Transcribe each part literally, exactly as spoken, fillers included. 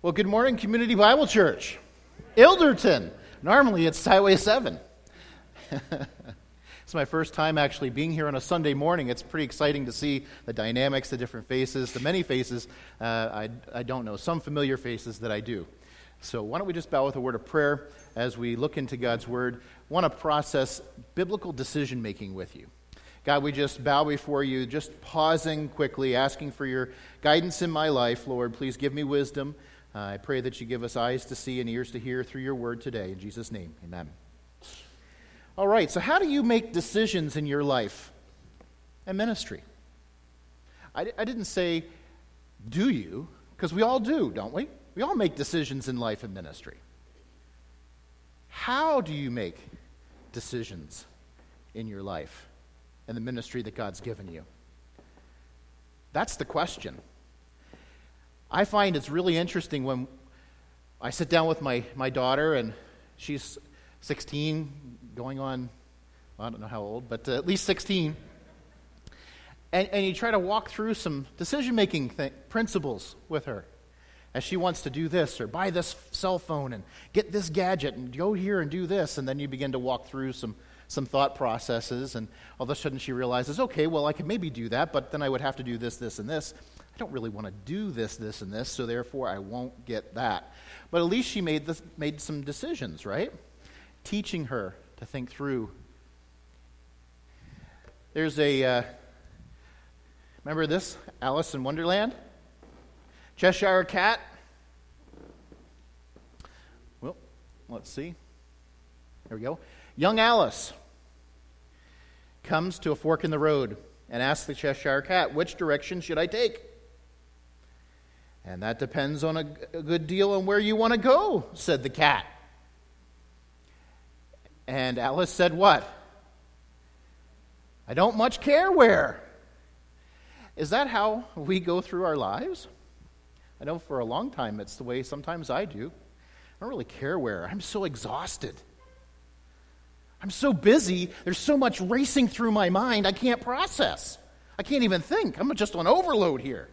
Well, good morning, Community Bible Church. Ilderton. Normally it's Highway seven. It's my first time actually being here on a Sunday morning. It's pretty exciting to see the dynamics, the different faces, the many faces uh, I, I don't know, some familiar faces that I do. So why don't we just bow with a word of prayer as we look into God's Word. I want to process biblical decision-making with you. God, we just bow before you, just pausing quickly, asking for your guidance in my life. Lord, please give me wisdom. Uh, I pray that you give us eyes to see and ears to hear through your word today. In Jesus' name, amen. All right, so how do you make decisions in your life and ministry? I, I didn't say, do you? Because we all do, don't we? We all make decisions in life and ministry. How do you make decisions in your life and the ministry that God's given you? That's the question. I find it's really interesting when I sit down with my, my daughter, and she's sixteen, going on, I don't know how old, but uh, at least sixteen, and, and you try to walk through some decision-making th- principles with her, as she wants to do this, or buy this cell phone, and get this gadget, and go here and do this, and then you begin to walk through some, some thought processes, and all of a sudden she realizes, okay, well, I could maybe do that, but then I would have to do this, this, and this. I don't really want to do this, this, and this, so therefore I won't get that. But at least she made this, made some decisions, right? Teaching her to think through. There's a, uh, remember this? Alice in Wonderland? Cheshire Cat? Well, let's see. There we go. Young Alice comes to a fork in the road and asks the Cheshire Cat, which direction should I take? And that depends on a, a good deal on where you want to go, said the cat. And Alice said what? I don't much care where. Is that how we go through our lives? I know for a long time it's the way sometimes I do. I don't really care where. I'm so exhausted. I'm so busy. There's so much racing through my mind I can't process. I can't even think. I'm just on overload here.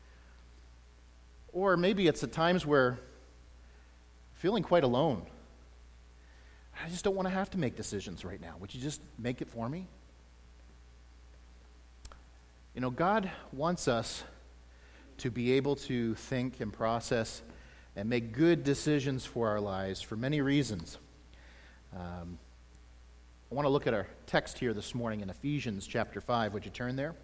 Or maybe it's at times where I'm feeling quite alone. I just don't want to have to make decisions right now. Would you just make it for me? You know, God wants us to be able to think and process and make good decisions for our lives for many reasons. Um, I want to look at our text here this morning in Ephesians chapter five. Would you turn there?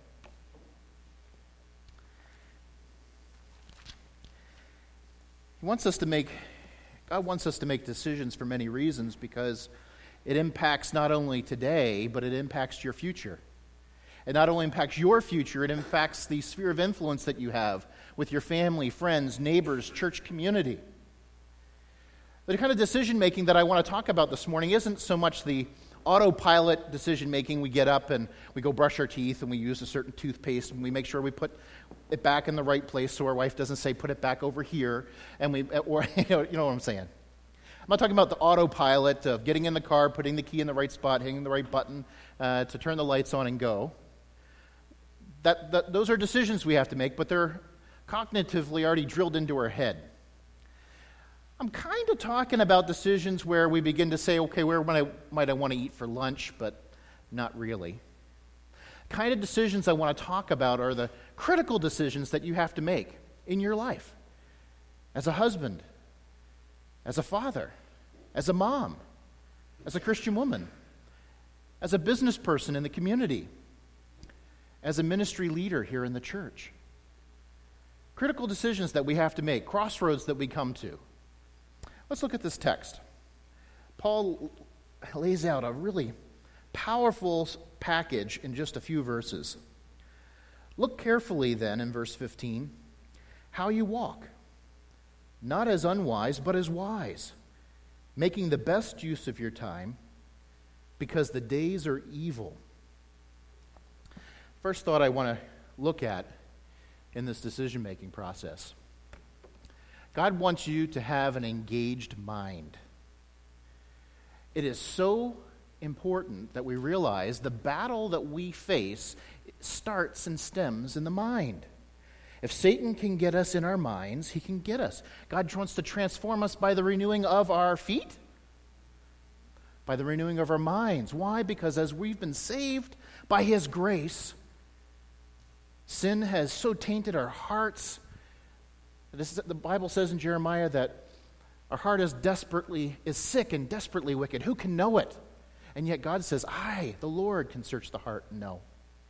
He wants us to make, God wants us to make decisions for many reasons because it impacts not only today, but it impacts your future. It not only impacts your future, it impacts the sphere of influence that you have with your family, friends, neighbors, church community. The kind of decision-making that I want to talk about this morning isn't so much the autopilot decision-making. We get up and we go brush our teeth and we use a certain toothpaste and we make sure we put it back in the right place so our wife doesn't say, put it back over here. And we, or you know, you know what I'm saying. I'm not talking about the autopilot of getting in the car, putting the key in the right spot, hitting the right button uh, to turn the lights on and go. That, that Those are decisions we have to make, but they're cognitively already drilled into our head. I'm kind of talking about decisions where we begin to say, okay, where might I, might I want to eat for lunch, but not really. The kind of decisions I want to talk about are the critical decisions that you have to make in your life. As a husband, as a father, as a mom, as a Christian woman, as a business person in the community, as a ministry leader here in the church. Critical decisions that we have to make, crossroads that we come to. Let's look at this text. Paul lays out a really powerful package in just a few verses. Look carefully then in verse fifteen, how you walk, not as unwise, but as wise, making the best use of your time, because the days are evil. First thought I want to look at in this decision-making process. God wants you to have an engaged mind. It is so important that we realize the battle that we face starts and stems in the mind. If Satan can get us in our minds, he can get us. God wants to transform us by the renewing of our feet, by the renewing of our minds. Why? Because as we've been saved by his grace, sin has so tainted our hearts. This is, the Bible says in Jeremiah that our heart is desperately, is sick and desperately wicked. Who can know it? And yet God says, I, the Lord, can search the heart and know.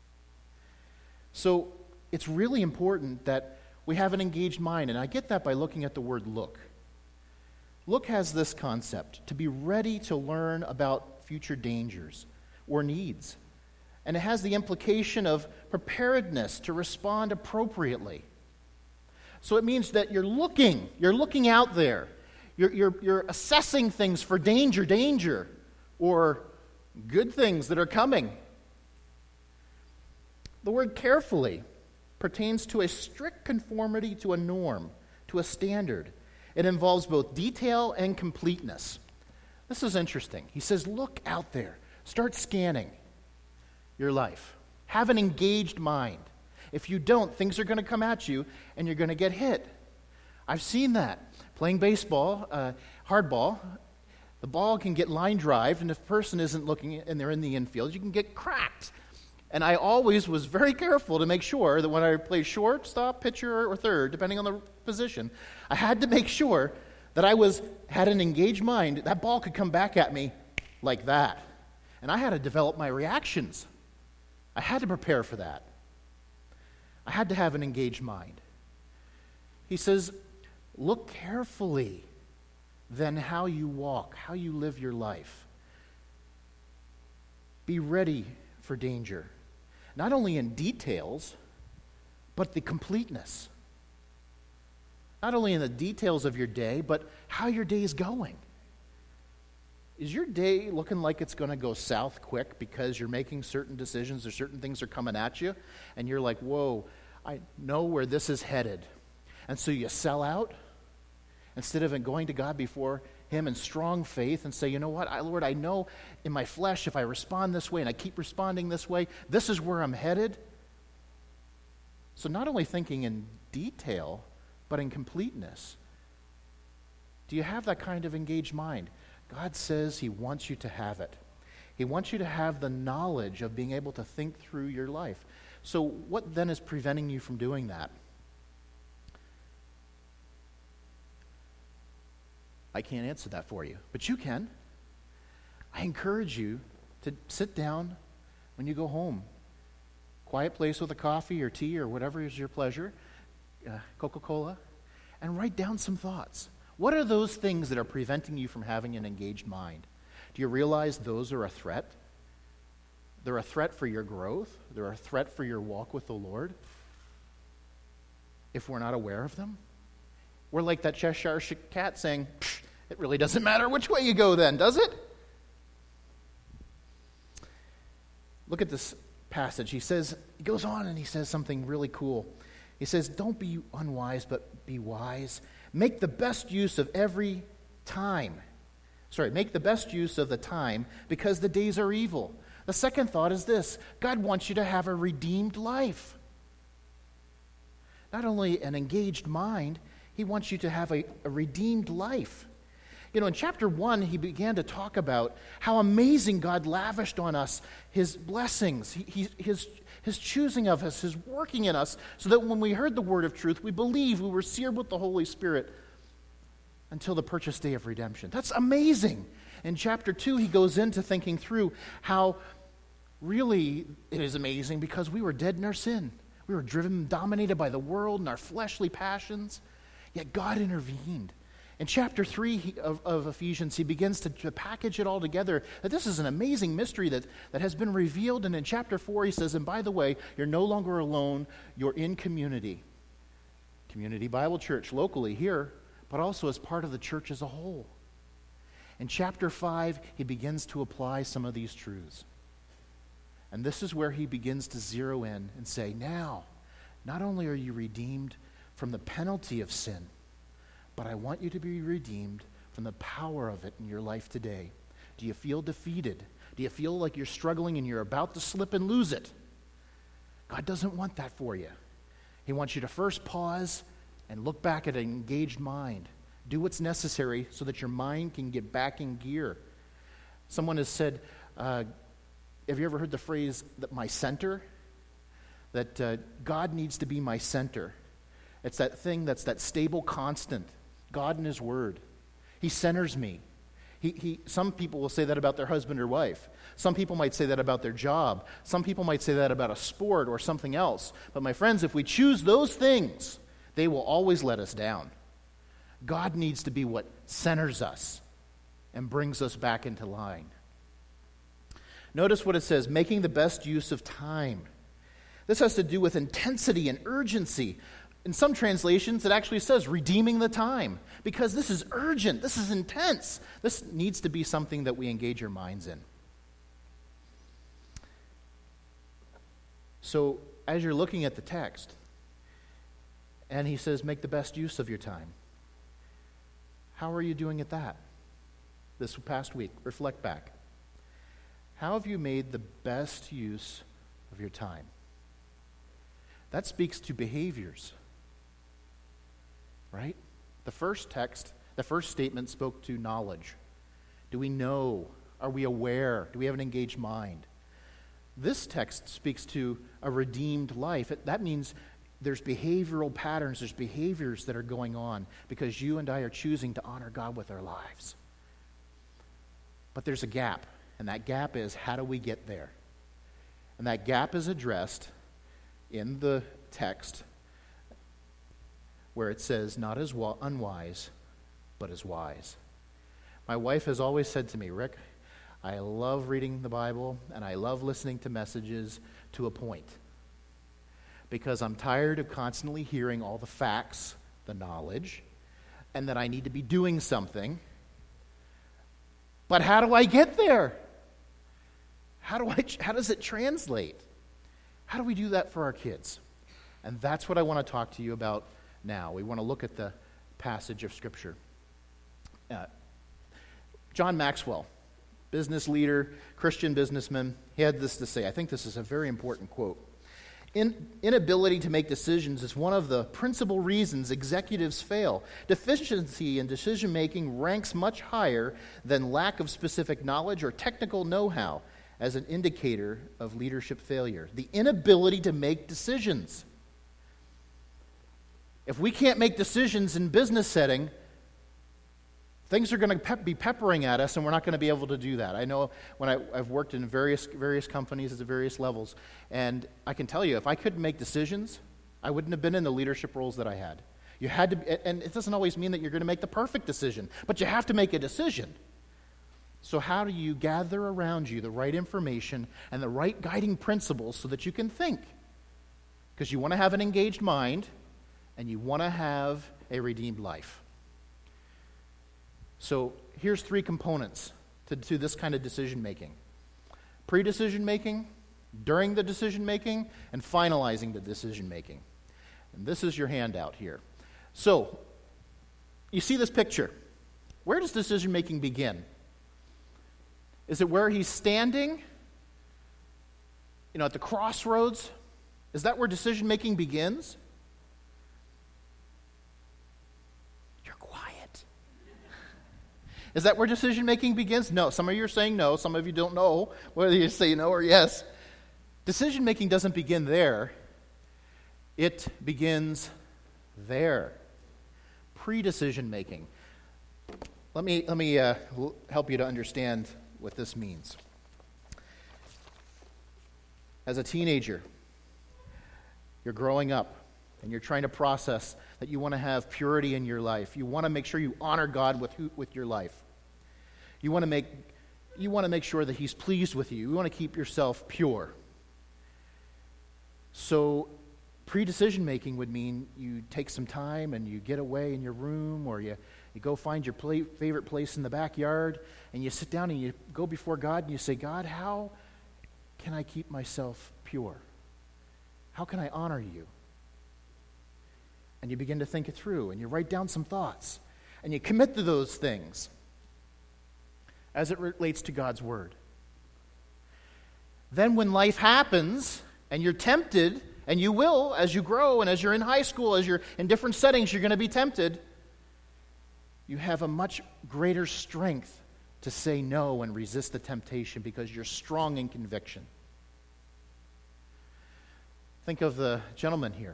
So it's really important that we have an engaged mind, and I get that by looking at the word look. Look has this concept, to be ready to learn about future dangers or needs. And it has the implication of preparedness to respond appropriately. So it means that you're looking, you're looking out there. You're, you're, you're assessing things for danger, danger, or good things that are coming. The word carefully pertains to a strict conformity to a norm, to a standard. It involves both detail and completeness. This is interesting. He says, look out there. Start scanning your life. Have an engaged mind. If you don't, things are going to come at you and you're going to get hit. I've seen that. Playing baseball, uh, hardball, the ball can get line drived, and if a person isn't looking and they're in the infield, you can get cracked. And I always was very careful to make sure that when I play shortstop, pitcher, or third, depending on the position, I had to make sure that I was had an engaged mind. That ball could come back at me like that. And I had to develop my reactions. I had to prepare for that. I had to have an engaged mind. He says, look carefully then how you walk, how you live your life. Be ready for danger. Not only in details, but the completeness. Not only in the details of your day, but how your day is going. Is your day looking like it's going to go south quick because you're making certain decisions or certain things are coming at you, and you're like, whoa, I know where this is headed. And so you sell out instead of going to God before him in strong faith and say, you know what, I, Lord, I know in my flesh if I respond this way and I keep responding this way, this is where I'm headed. So not only thinking in detail, but in completeness. Do you have that kind of engaged mind? God says he wants you to have it. He wants you to have the knowledge of being able to think through your life. So what then is preventing you from doing that? I can't answer that for you, but you can. I encourage you to sit down when you go home. Quiet place with a coffee or tea or whatever is your pleasure, uh, Coca-Cola, and write down some thoughts. What are those things that are preventing you from having an engaged mind? Do you realize those are a threat? They're a threat for your growth. They're a threat for your walk with the Lord. If we're not aware of them, we're like that Cheshire cat saying, it really doesn't matter which way you go then, does it? Look at this passage. He says, he goes on and he says something really cool. He says, don't be unwise, but be wise. Make the best use of every time. Sorry, make the best use of the time because the days are evil. The second thought is this: God wants you to have a redeemed life. Not only an engaged mind, he wants you to have a, a redeemed life. You know, in chapter one, he began to talk about how amazing God lavished on us his blessings, he, he, his, his choosing of us, his working in us, so that when we heard the word of truth, we believed, we were sealed with the Holy Spirit until the purchase day of redemption. That's amazing. In chapter two, he goes into thinking through how really it is amazing because we were dead in our sin. We were driven, dominated by the world and our fleshly passions, yet God intervened. In chapter three of, of Ephesians, he begins to, to package it all together, that this is an amazing mystery that, that has been revealed. And in chapter four, he says, and by the way, you're no longer alone, you're in community. Community Bible Church, locally here, but also as part of the church as a whole. In chapter five, he begins to apply some of these truths. And this is where he begins to zero in and say, now, not only are you redeemed from the penalty of sin, but I want you to be redeemed from the power of it in your life today. Do you feel defeated? Do you feel like you're struggling and you're about to slip and lose it? God doesn't want that for you. He wants you to first pause and look back at an engaged mind. Do what's necessary so that your mind can get back in gear. Someone has said, uh, have you ever heard the phrase, that my center? That uh, God needs to be my center. It's that thing that's that stable constant. God and His Word. He centers me. He, he, some people will say that about their husband or wife. Some people might say that about their job. Some people might say that about a sport or something else. But my friends, if we choose those things, they will always let us down. God needs to be what centers us and brings us back into line. Notice what it says, making the best use of time. This has to do with intensity and urgency. In some translations, it actually says redeeming the time, because this is urgent, this is intense. This needs to be something that we engage our minds in. So, as you're looking at the text, and he says, make the best use of your time. How are you doing at that? This past week, reflect back. How have you made the best use of your time? That speaks to behaviors, right? The first text, the first statement spoke to knowledge. Do we know? Are we aware? Do we have an engaged mind? This text speaks to a redeemed life. It, that means there's behavioral patterns, there's behaviors that are going on because you and I are choosing to honor God with our lives. But there's a gap, and that gap is, how do we get there? And that gap is addressed in the text where it says, not as wa- unwise, but as wise. My wife has always said to me, Rick, I love reading the Bible, and I love listening to messages to a point. Because I'm tired of constantly hearing all the facts, the knowledge, and that I need to be doing something. But how do I get there? How do I? How does it translate? How do we do that for our kids? And that's what I want to talk to you about now. We want to look at the passage of Scripture. Uh, John Maxwell, business leader, Christian businessman, he had this to say. I think this is a very important quote. In, inability to make decisions is one of the principal reasons executives fail. Deficiency in decision-making ranks much higher than lack of specific knowledge or technical know-how as an indicator of leadership failure. The inability to make decisions. If we can't make decisions in business setting, things are going to pep- be peppering at us, and we're not going to be able to do that. I know when I, I've worked in various various companies at various levels, and I can tell you, if I couldn't make decisions, I wouldn't have been in the leadership roles that I had. You had to, and it doesn't always mean that you're going to make the perfect decision, but you have to make a decision. So how do you gather around you the right information and the right guiding principles so that you can think? Because you want to have an engaged mind, and you want to have a redeemed life. So here's three components to, to this kind of decision-making. Pre-decision-making, during the decision-making, and finalizing the decision-making. And this is your handout here. So, you see this picture. Where does decision-making begin? Is it where he's standing? You know, at the crossroads? Is that where decision-making begins? Is that where decision-making begins? No. Some of you are saying no. Some of you don't know whether you say no or yes. Decision-making doesn't begin there. It begins there. Pre-decision-making. Let me, let me uh, help you to understand what this means. As a teenager, you're growing up, and you're trying to process that you want to have purity in your life. You want to make sure you honor God with with your life. You want to make you want to make sure that He's pleased with you. You want to keep yourself pure. So pre-decision making would mean you take some time and you get away in your room, or you, you go find your play, favorite place in the backyard, and you sit down and you go before God and you say, God, how can I keep myself pure? How can I honor you? And you begin to think it through, and you write down some thoughts, and you commit to those things as it relates to God's Word. Then when life happens, and you're tempted, And you will, as you grow and as you're in high school, as you're in different settings, you're going to be tempted. You have a much greater strength to say no and resist the temptation because you're strong in conviction. Think of the gentleman here.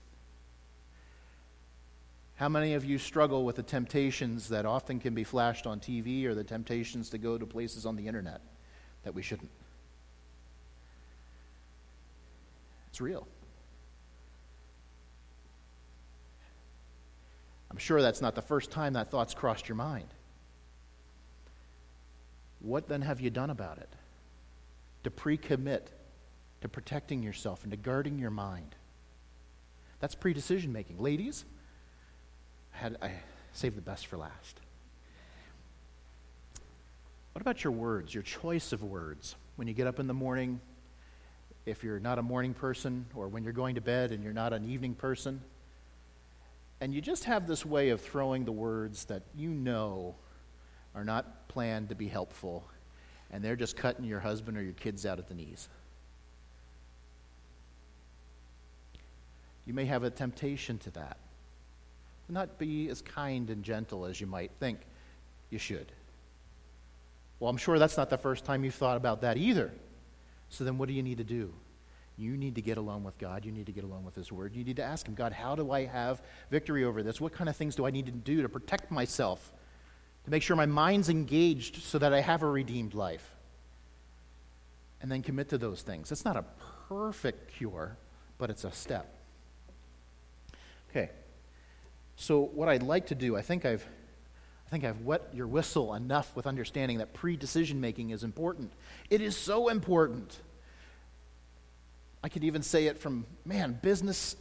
How many of you struggle with the temptations that often can be flashed on T V or the temptations to go to places on the internet that we shouldn't? It's real. I'm sure that's not the first time that thought's crossed your mind. What then have you done about it to pre-commit to protecting yourself and to guarding your mind? That's pre-decision making. Ladies, I, had, I saved the best for last. What about your words, your choice of words? When you get up in the morning, if you're not a morning person, or when you're going to bed and you're not an evening person, and you just have this way of throwing the words that you know are not planned to be helpful, and they're just cutting your husband or your kids out at the knees. You may have a temptation to that. Not be as kind and gentle as you might think you should. Well, I'm sure that's not the first time you've thought about that either. So then what do you need to do? You need to get alone with God. You need to get alone with His Word. You need to ask Him, God, how do I have victory over this? What kind of things do I need to do to protect myself? To make sure my mind's engaged so that I have a redeemed life. And then commit to those things. It's not a perfect cure, but it's a step. Okay. So what I'd like to do, I think I've I think I've wet your whistle enough with understanding that pre-decision making is important. It is so important. I could even say it from, man, business,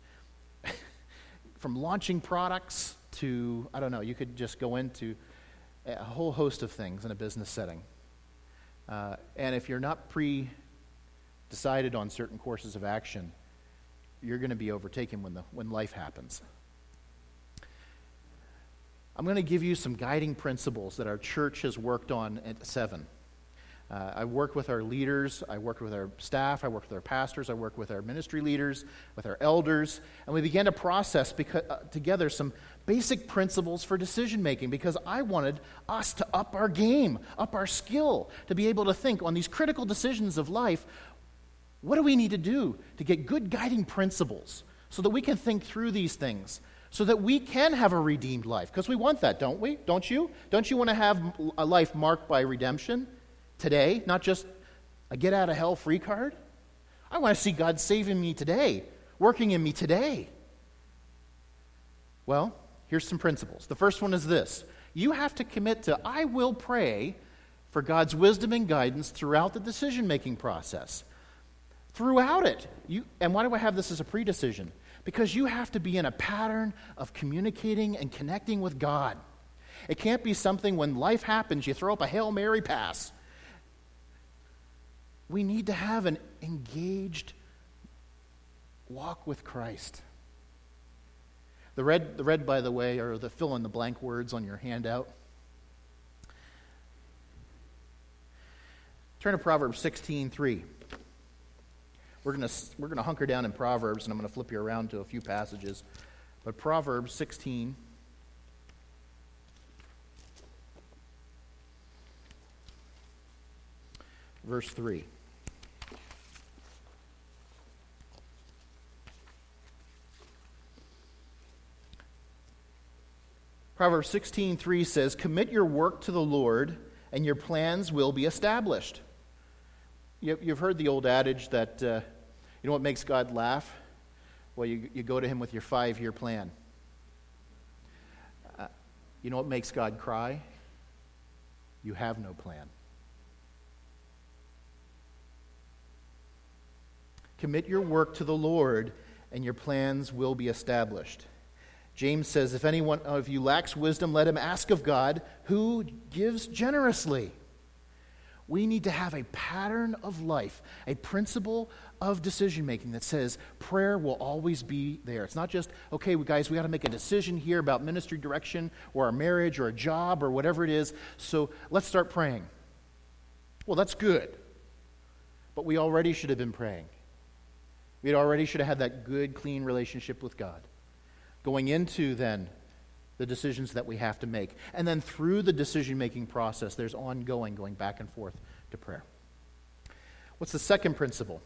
from launching products to, I don't know, you could just go into a whole host of things in a business setting. Uh, and if you're not pre-decided on certain courses of action, you're going to be overtaken when the when life happens. I'm going to give you some guiding principles that our church has worked on at Seven. Uh, I work with our leaders, I work with our staff, I work with our pastors, I work with our ministry leaders, with our elders, and we began to process beca- uh, together some basic principles for decision making because I wanted us to up our game, up our skill, to be able to think on these critical decisions of life. What do we need to do to get good guiding principles so that we can think through these things, so that we can have a redeemed life? Because we want that, don't we? Don't you? Don't you want to have a life marked by redemption today, not just a get-out-of-hell-free card? I want to see God saving me today, working in me today. Well, here's some principles. The first one is this. You have to commit to, I will pray for God's wisdom and guidance throughout the decision-making process. Throughout it. You, and why do I have this as a pre-decision? Because you have to be in a pattern of communicating and connecting with God. It can't be something when life happens, you throw up a Hail Mary pass. We need to have an engaged walk with Christ. The red, the red, by the way, are the fill-in-the-blank words on your handout. Turn to Proverbs sixteen three. We're going to we're going to hunker down in Proverbs, and I'm going to flip you around to a few passages. But Proverbs sixteen, verse three. Proverbs sixteen three says, "Commit your work to the Lord, and your plans will be established." You, you've heard the old adage that, uh, you know what makes God laugh? Well, you, you go to Him with your five-year plan. Uh, you know what makes God cry? You have no plan. Commit your work to the Lord, and your plans will be established. James says, if anyone of you lacks wisdom, let him ask of God, who gives generously. We need to have a pattern of life, a principle of decision-making that says prayer will always be there. It's not just, okay, guys, we got to make a decision here about ministry direction or our marriage or a job or whatever it is, so let's start praying. Well, that's good, but we already should have been praying. We already should have had that good, clean relationship with God. Going into, then, the decisions that we have to make. And then through the decision-making process, there's ongoing, going back and forth to prayer. What's the second principle?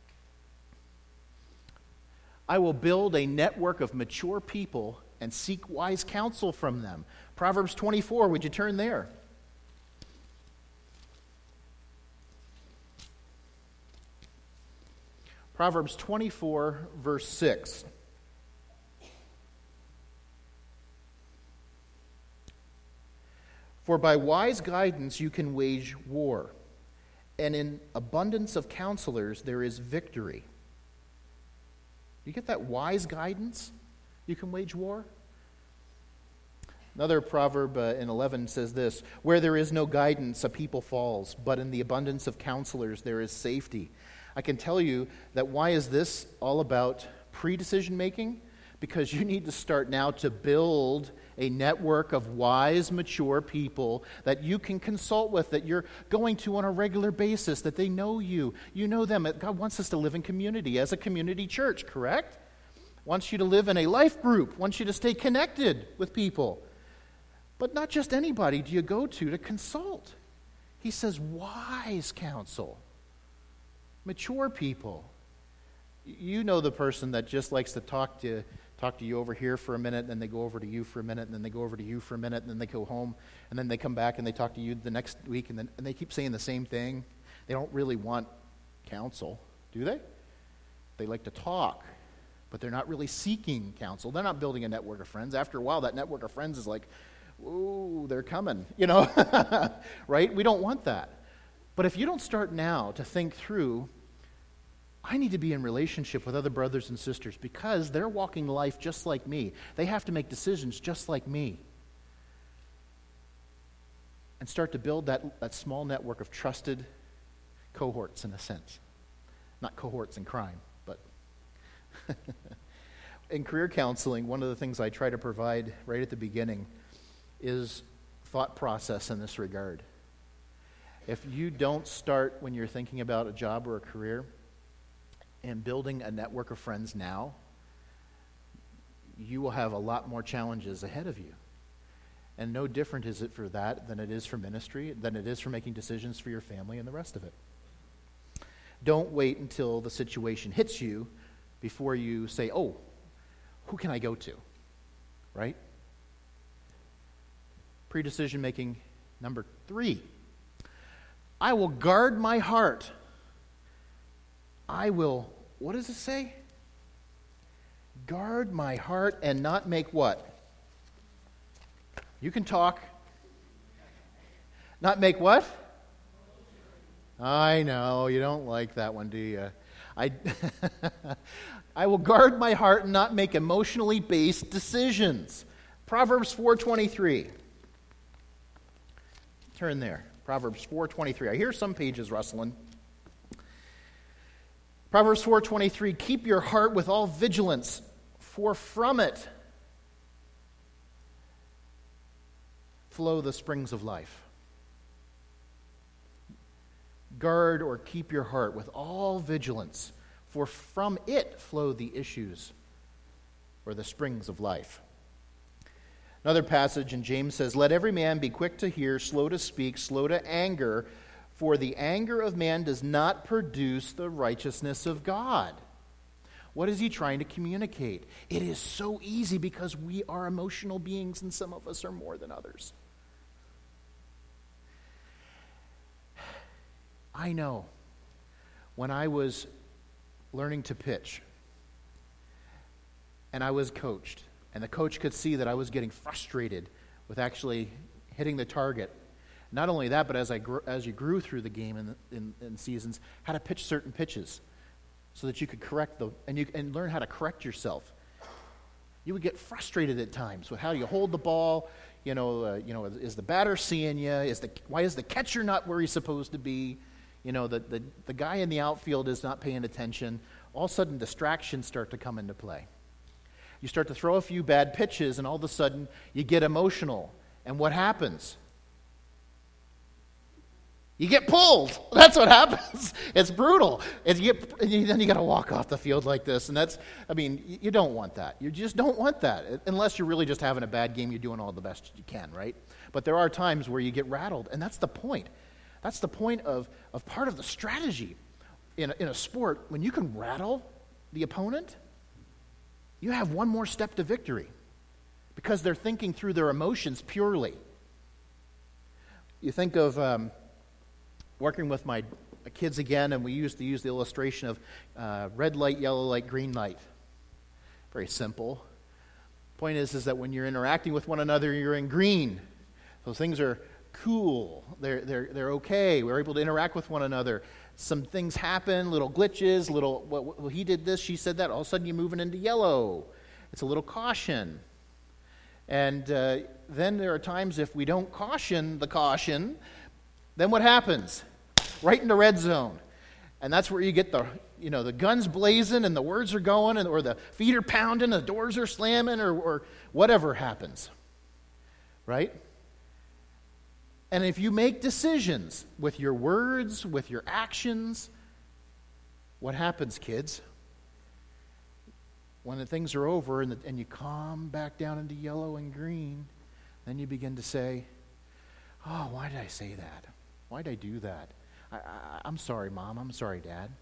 I will build a network of mature people and seek wise counsel from them. Proverbs twenty-four, would you turn there? Proverbs twenty-four, verse six. For by wise guidance you can wage war, and in abundance of counselors there is victory. You get that? Wise guidance, you can wage war? Another proverb uh, in eleven says this, where there is no guidance, a people falls, but in the abundance of counselors there is safety. I can tell you that why is this all about pre-decision making? Because you need to start now to build a network of wise, mature people that you can consult with, that you're going to on a regular basis, that they know you. You know them. God wants us to live in community as a community church, correct? Wants you to live in a life group, wants you to stay connected with people. But not just anybody do you go to to consult. He says wise counsel. Mature people. You know the person that just likes to talk to talk to you over here for a minute, and then they go over to you for a minute, and then they go over to you for a minute, and then they go home, and then they come back and they talk to you the next week, and then and they keep saying the same thing. They don't really want counsel, do they? They like to talk, but they're not really seeking counsel. They're not building a network of friends. After a while, that network of friends is like, ooh, they're coming, you know, right? We don't want that. But if you don't start now to think through, I need to be in relationship with other brothers and sisters because they're walking life just like me. They have to make decisions just like me. And start to build that, that small network of trusted cohorts in a sense. Not cohorts in crime, but in career counseling, one of the things I try to provide right at the beginning is thought process in this regard. If you don't start when you're thinking about a job or a career and building a network of friends now, you will have a lot more challenges ahead of you. And no different is it for that than it is for ministry, than it is for making decisions for your family and the rest of it. Don't wait until the situation hits you before you say, oh, who can I go to? Right? Pre-decision making number three. I will guard my heart. I will, what does it say? Guard my heart and not make what? You can talk. Not make what? I know, you don't like that one, do you? I, I will guard my heart and not make emotionally based decisions. Proverbs four twenty-three. Turn there. Proverbs four twenty-three. I hear some pages rustling. Proverbs four twenty-three. Keep your heart with all vigilance, for from it flow the springs of life. Guard or keep your heart with all vigilance, for from it flow the issues or the springs of life. Another passage in James says, let every man be quick to hear, slow to speak, slow to anger, for the anger of man does not produce the righteousness of God. What is he trying to communicate? It is so easy because we are emotional beings and some of us are more than others. I know when I was learning to pitch and I was coached, and the coach could see that I was getting frustrated with actually hitting the target. Not only that, but as I grew, as you grew through the game in, in, in seasons, how to pitch certain pitches so that you could correct the and you and learn how to correct yourself. You would get frustrated at times with how you hold the ball. You know, uh, you know, is, is the batter seeing you? Is the why is the catcher not where he's supposed to be? You know, the the, the guy in the outfield is not paying attention. All of a sudden, distractions start to come into play. You start to throw a few bad pitches, and all of a sudden, you get emotional. And what happens? You get pulled. That's what happens. It's brutal. And you get, and you, then you got to walk off the field like this. And that's, I mean, you, you don't want that. You just don't want that. Unless you're really just having a bad game, you're doing all the best you can, right? But there are times where you get rattled, and that's the point. That's the point of, of part of the strategy in a, in a sport. When you can rattle the opponent, you have one more step to victory because they're thinking through their emotions purely. You think of um, working with my kids again, and we used to use the illustration of uh, red light, yellow light, green light. Very simple. Point is, is that when you're interacting with one another, you're in green. So things are cool. They're, they're, they're okay. We're able to interact with one another. Some things happen, little glitches, little, well, well, he did this, she said that. All of a sudden, you're moving into yellow. It's a little caution. And uh, then there are times if we don't caution the caution, then what happens? Right in the red zone. And that's where you get the, you know, the guns blazing and the words are going, and or the feet are pounding, the doors are slamming, or, or whatever happens. Right? And if you make decisions with your words, with your actions, what happens, kids? When the things are over and, the, and you calm back down into yellow and green, then you begin to say, oh, why did I say that? Why did I do that? I, I, I'm sorry, Mom. I'm sorry, Dad.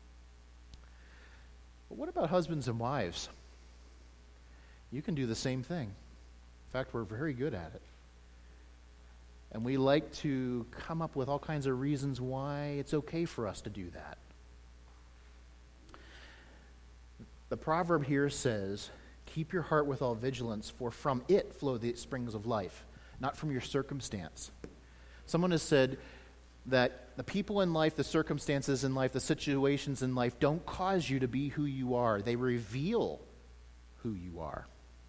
But what about husbands and wives? You can do the same thing. In fact, we're very good at it. And we like to come up with all kinds of reasons why it's okay for us to do that. The proverb here says, keep your heart with all vigilance, for from it flow the springs of life, not from your circumstance. Someone has said that the people in life, the circumstances in life, the situations in life don't cause you to be who you are. They reveal who you are.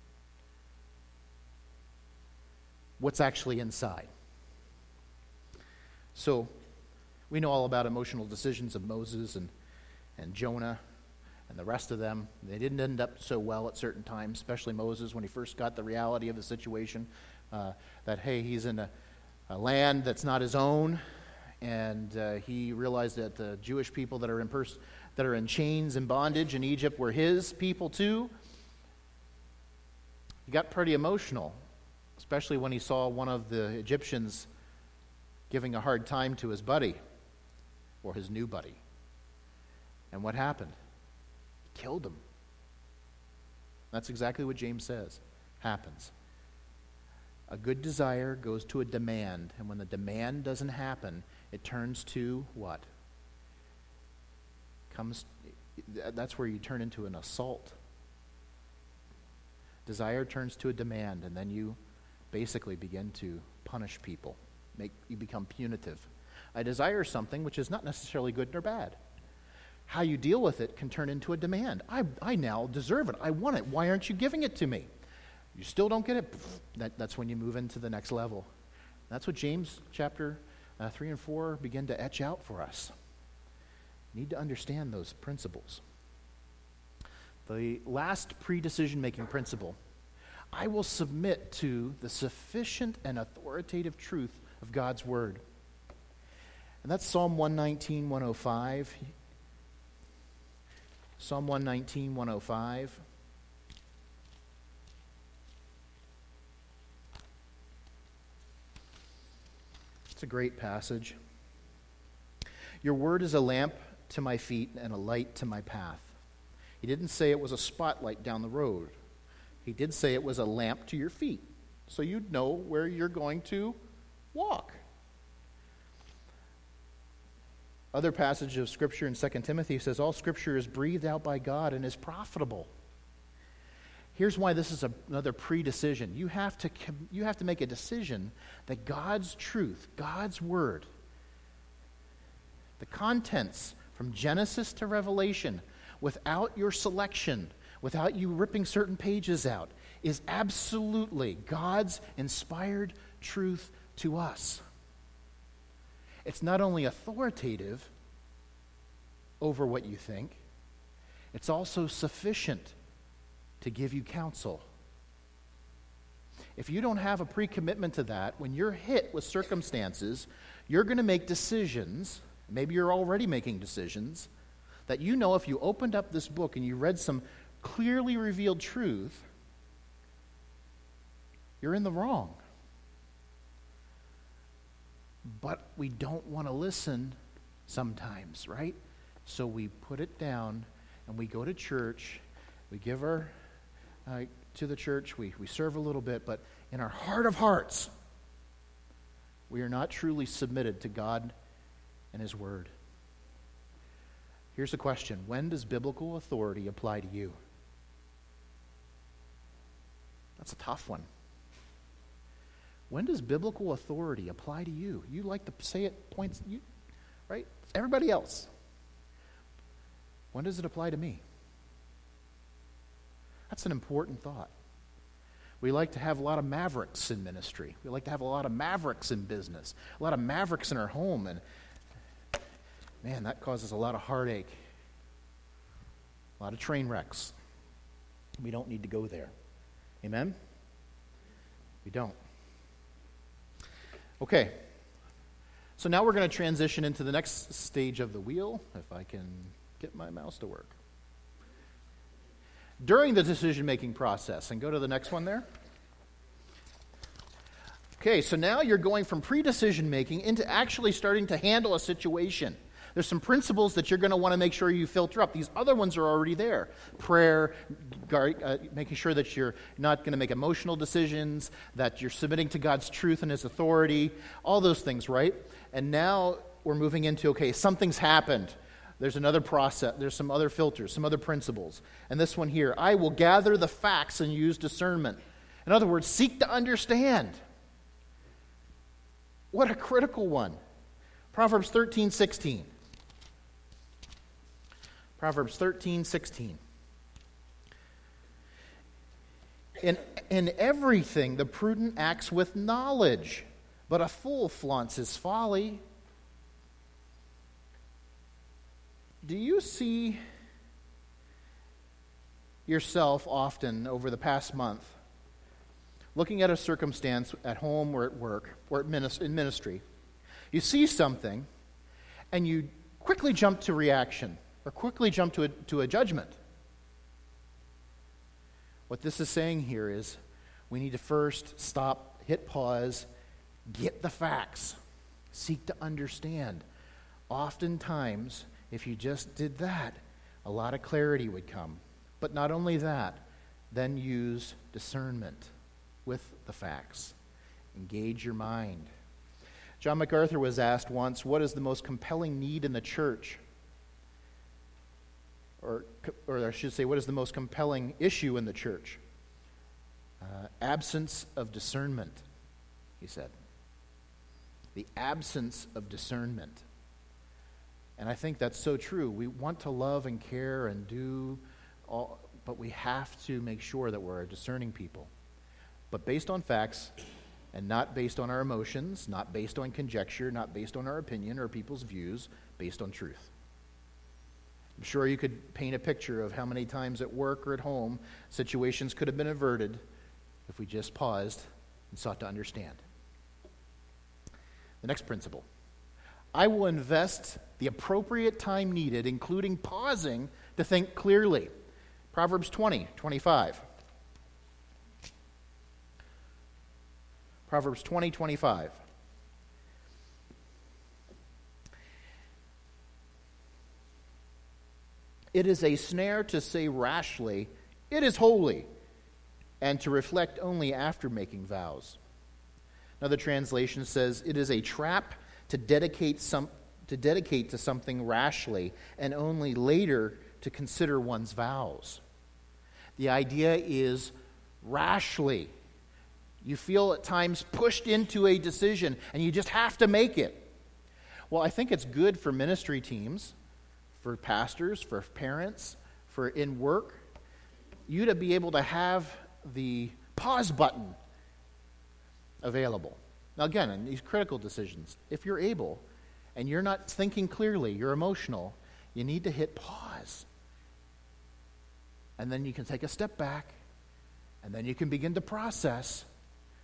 What's actually inside. So, we know all about emotional decisions of Moses and, and Jonah and the rest of them. They didn't end up so well at certain times, especially Moses when he first got the reality of the situation, uh, that, hey, he's in a, a land that's not his own, and uh, he realized that the Jewish people that are in pers- that are in chains and bondage in Egypt were his people too. He got pretty emotional, especially when he saw one of the Egyptians giving a hard time to his buddy, or his new buddy. And what happened? He killed him. That's exactly what James says happens. A good desire goes to a demand, and when the demand doesn't happen, it turns to what? Comes. That's where you turn into an assault. Desire turns to a demand, and then you basically begin to punish people. Make you become punitive. I desire something which is not necessarily good nor bad. How you deal with it can turn into a demand. I, I now deserve it. I want it. Why aren't you giving it to me? You still don't get it. That, that's when you move into the next level. That's what James chapter uh, three and four begin to etch out for us. You need to understand those principles. The last pre-decision making principle. I will submit to the sufficient and authoritative truth of God's word. And that's Psalm one nineteen, one oh five. Psalm one nineteen, one oh five. It's a great passage. Your word is a lamp to my feet and a light to my path. He didn't say it was a spotlight down the road. He did say it was a lamp to your feet, so you'd know where you're going to walk. Other passage of Scripture in Second Timothy says, all Scripture is breathed out by God and is profitable. Here's why this is a, another pre-decision. You have to, you have to make a decision that God's truth, God's word, the contents from Genesis to Revelation, without your selection, without you ripping certain pages out, is absolutely God's inspired truth to us. It's not only authoritative over what you think, it's also sufficient to give you counsel. if you don't have a pre-commitment to that, when you're hit with circumstances, you're going to make decisions, maybe you're already making decisions, that you know if you opened up this book and you read some clearly revealed truth, you're in the wrong. But we don't want to listen sometimes, right? So we put it down and we go to church, we give our uh, to the church, we, we serve a little bit, but in our heart of hearts, we are not truly submitted to God and His Word. Here's the question: when does biblical authority apply to you? That's a tough one. When does biblical authority apply to you? You like to say it points, you, right? Everybody else. When does it apply to me? That's an important thought. We like to have a lot of mavericks in ministry. We like to have a lot of mavericks in business, a lot of mavericks in our home, and man, that causes a lot of heartache, a lot of train wrecks. We don't need to go there. Amen? We don't. Okay. So now we're going to transition into the next stage of the wheel, if I can get my mouse to work. During the decision-making process, and go to the next one there. Okay, so now you're going from pre-decision making into actually starting to handle a situation. There's some principles that you're going to want to make sure you filter up. These other ones are already there. Prayer, guard, uh, making sure that you're not going to make emotional decisions, that you're submitting to God's truth and His authority, all those things, right? And now we're moving into, okay, something's happened. There's another process. There's some other filters, some other principles. And this one here, I will gather the facts and use discernment. In other words, seek to understand. What a critical one. Proverbs thirteen sixteen. Proverbs thirteen sixteen. In, in everything, the prudent acts with knowledge, but a fool flaunts his folly. Do you see yourself often over the past month looking at a circumstance at home or at work or at minis- in ministry? You see something and you quickly jump to reaction or quickly jump to a, to a judgment. What this is saying here is we need to first stop, hit pause, get the facts, seek to understand. Oftentimes, if you just did that, a lot of clarity would come. But not only that, then use discernment with the facts. Engage your mind. John MacArthur was asked once, what is the most compelling need in the church? Or, or I should say, what is the most compelling issue in the church? Uh, absence of discernment, he said. The absence of discernment. And I think that's so true. We want to love and care and do all, but we have to make sure that we're a discerning people. But based on facts and not based on our emotions, not based on conjecture, not based on our opinion or people's views, based on truth. I'm sure you could paint a picture of how many times at work or at home situations could have been averted if we just paused and sought to understand. The next principle. I will invest the appropriate time needed, including pausing to think clearly. Proverbs twenty twenty-five. Proverbs twenty twenty-five. It is a snare to say rashly, it is holy, and to reflect only after making vows. Another translation says, it is a trap to dedicate some to dedicate to something rashly and only later to consider one's vows. The idea is rashly. You feel at times pushed into a decision and you just have to make it. Well, I think it's good for ministry teams, for pastors, for parents, for in work, you to be able to have the pause button available. Now again, in these critical decisions, if you're able and you're not thinking clearly, you're emotional, you need to hit pause. And then you can take a step back, and then you can begin to process,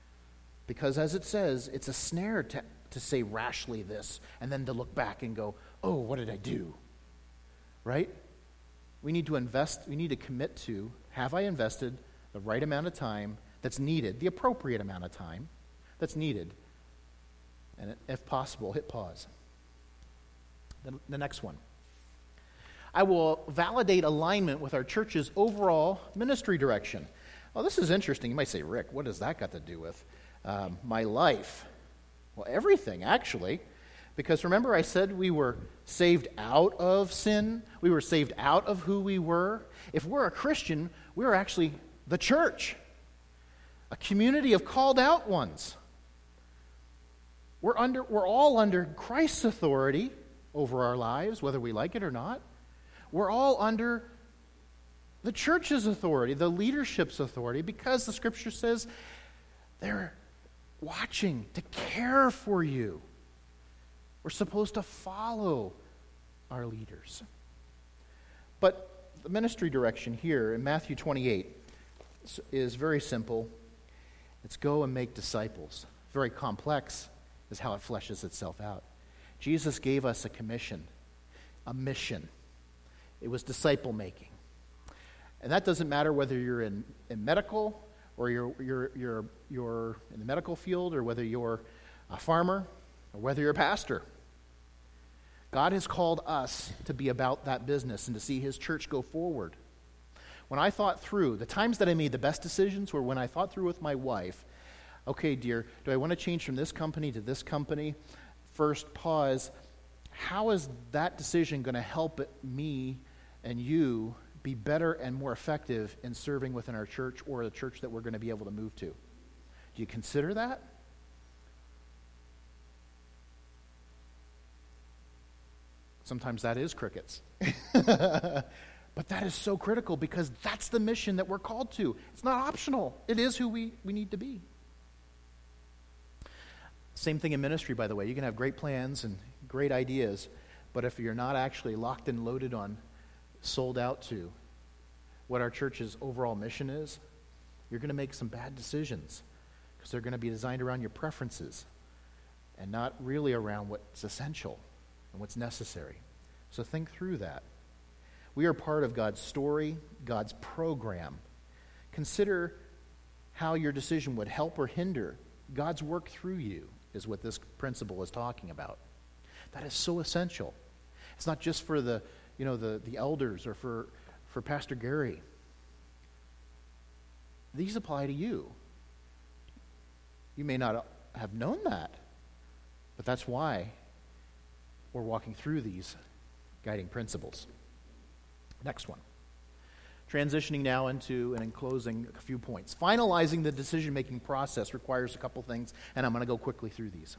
Because as it says, it's a snare to, to say rashly this and then to look back and go, oh, what did I do? Right? We need to invest, we need to commit to, have I invested the right amount of time that's needed, the appropriate amount of time that's needed? And if possible, hit pause. The, the next one. I will validate alignment with our church's overall ministry direction. Well, this is interesting. You might say, Rick, what does that got to do with um, my life? Well, everything, actually. Because remember I said we were saved out of sin? We were saved out of who we were? If we're a Christian, we're actually the church, a community of called out ones. We're under, we're all under Christ's authority over our lives, whether we like it or not. We're all under the church's authority, the leadership's authority, because the Scripture says they're watching to care for you. We're supposed to follow our leaders. But the ministry direction here in Matthew twenty-eight is very simple. It's go and make disciples. Very complex is how it fleshes itself out. Jesus gave us a commission, a mission. It was disciple making. And that doesn't matter whether you're in, in medical or you're, you're, you're, you're in the medical field or whether you're a farmer or whether you're a pastor. God has called us to be about that business and to see His church go forward. When I thought through, the times that I made the best decisions were when I thought through with my wife, okay, dear, do I want to change from this company to this company? First, pause. How is that decision going to help it, me and you be better and more effective in serving within our church or the church that we're going to be able to move to? Do you consider that? Sometimes that is crickets. But that is so critical because that's the mission that we're called to. It's not optional. It is who we, we need to be. Same thing in ministry, by the way. You can have great plans and great ideas, but if you're not actually locked and loaded on, sold out to what our church's overall mission is, you're going to make some bad decisions because they're going to be designed around your preferences and not really around what's essential and what's necessary. So think through that. We are part of God's story, God's program. Consider how your decision would help or hinder God's work through you, is what this principle is talking about. That is so essential. It's not just for the, you know, the, the elders or for, for Pastor Gary. These apply to you. You may not have known that, but that's why we're walking through these guiding principles. Next one. Transitioning now into, and in closing, a few points. Finalizing the decision-making process requires a couple things, and I'm going to go quickly through these.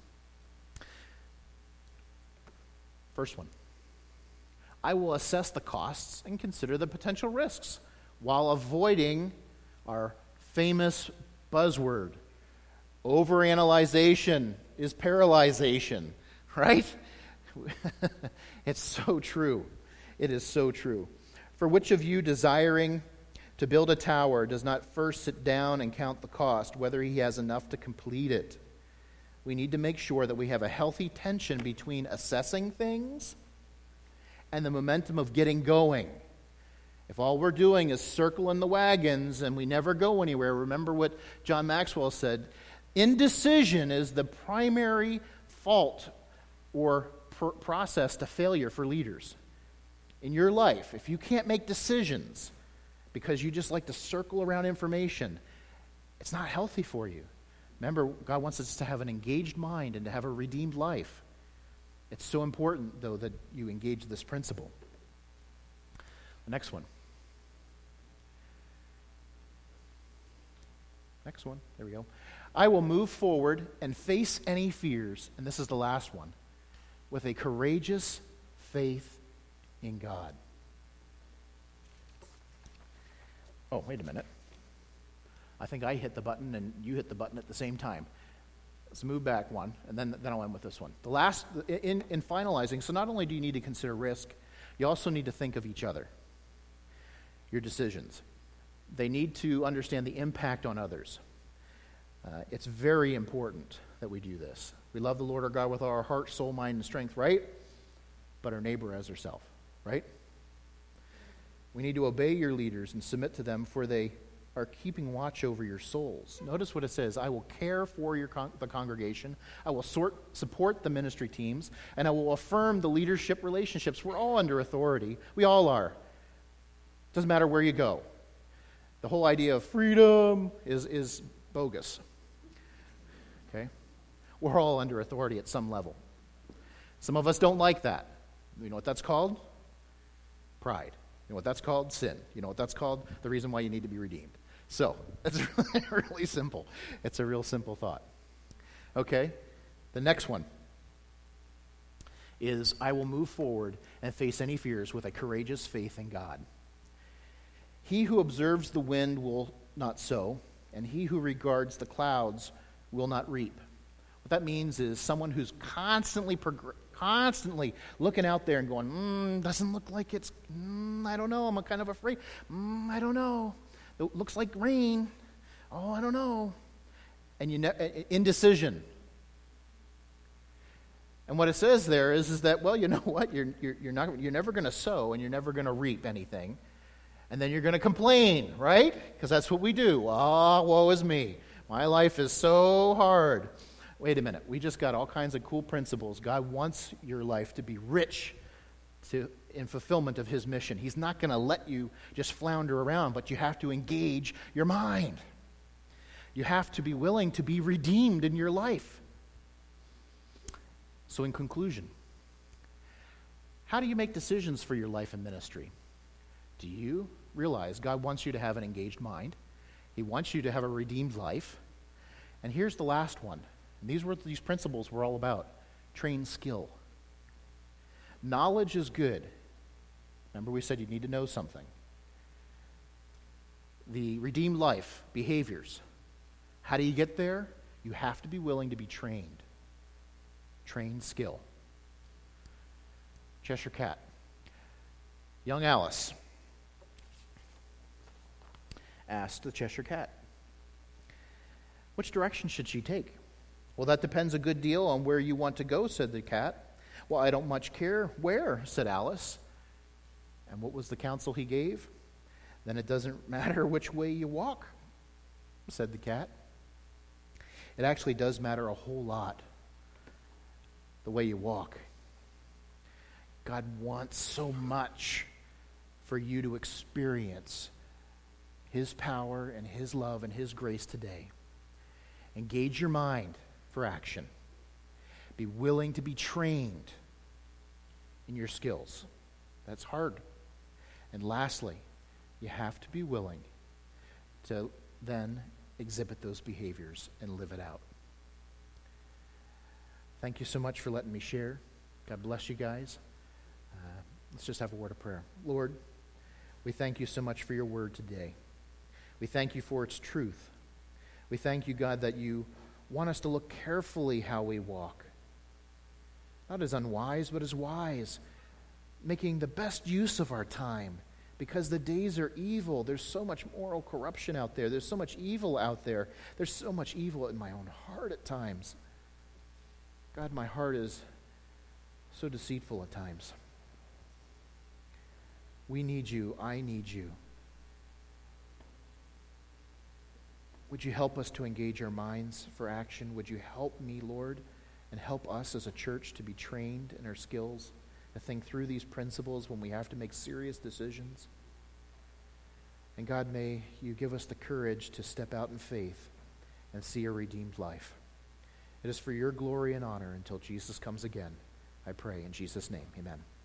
First one. I will assess the costs and consider the potential risks while avoiding our famous buzzword. Overanalyzation is paralyzation, right? It's so true. It is so true. For which of you desiring to build a tower does not first sit down and count the cost, whether he has enough to complete it? We need to make sure that we have a healthy tension between assessing things and the momentum of getting going. If all we're doing is circling the wagons and we never go anywhere, remember what John Maxwell said, indecision is the primary fault or pr- process to failure for leaders. In your life, if you can't make decisions because you just like to circle around information, it's not healthy for you. Remember, God wants us to have an engaged mind and to have a redeemed life. It's so important, though, that you engage this principle. The next one. Next one. There we go. I will move forward and face any fears, and this is the last one, with a courageous faith in God. Oh, wait a minute. I think I hit the button and you hit the button at the same time. Let's move back one, and then, then I'll end with this one. The last, in, in finalizing, so not only do you need to consider risk, you also need to think of each other, your decisions. They need to understand the impact on others. Uh, it's very important that we do this. We love the Lord our God with all our heart, soul, mind, and strength, right? But our neighbor as ourselves, right? We need to obey your leaders and submit to them, for they are keeping watch over your souls. Notice what it says. I will care for your con- the congregation. I will sort, support the ministry teams, and I will affirm the leadership relationships. We're all under authority. We all are. Doesn't matter where you go. The whole idea of freedom is, is bogus. Okay? We're all under authority at some level. Some of us don't like that. You know what that's called? Pride. You know what that's called? Sin. You know what that's called? The reason why you need to be redeemed. So, it's really, really simple. It's a real simple thought. Okay? The next one is, I will move forward and face any fears with a courageous faith in God. He who observes the wind will not sow, and he who regards the clouds will not reap. What that means is someone who's constantly progr- constantly looking out there and going, mm, doesn't look like it's, mm, I don't know, I'm kind of afraid. Mm, I don't know. It looks like rain. Oh, I don't know. And you ne- indecision. And what it says there is, is that, well, you know what? You're, you're, you're, not, you're never going to sow and you're never going to reap anything. And then you're going to complain, right? Because that's what we do. Ah, oh, woe is me. My life is so hard. Wait a minute. We just got all kinds of cool principles. God wants your life to be rich to, in fulfillment of his mission. He's not going to let you just flounder around, but you have to engage your mind. You have to be willing to be redeemed in your life. So in conclusion, how do you make decisions for your life and ministry? Do you realize God wants you to have an engaged mind? He wants you to have a redeemed life. And here's the last one. And these were these principles were all about. Train skill. Knowledge is good. Remember we said you need to know something. The redeemed life, behaviors. How do you get there? You have to be willing to be trained. Train skill. Cheshire Cat. Young Alice asked the Cheshire Cat, which direction should she take? Well, that depends a good deal on where you want to go, said the cat. Well, I don't much care where, said Alice. And what was the counsel he gave? Then it doesn't matter which way you walk, said the cat. It actually does matter a whole lot, the way you walk. God wants so much for you to experience his power and his love and his grace today. Engage your mind for action. Be willing to be trained in your skills. That's hard. And lastly, you have to be willing to then exhibit those behaviors and live it out. Thank you so much for letting me share. God bless you guys. Uh, let's just have a word of prayer. Lord, we thank you so much for your word today. We thank you for its truth. We thank you, God, that you want us to look carefully how we walk. Not as unwise, but as wise, making the best use of our time, because the days are evil. There's so much moral corruption out there. There's so much evil out there. There's so much evil in my own heart at times. God, my heart is so deceitful at times. We need you. I need you. Would you help us to engage our minds for action? Would you help me, Lord, and help us as a church to be trained in our skills, to think through these principles when we have to make serious decisions? And God, may you give us the courage to step out in faith and see a redeemed life. It is for your glory and honor until Jesus comes again. I pray in Jesus' name. Amen.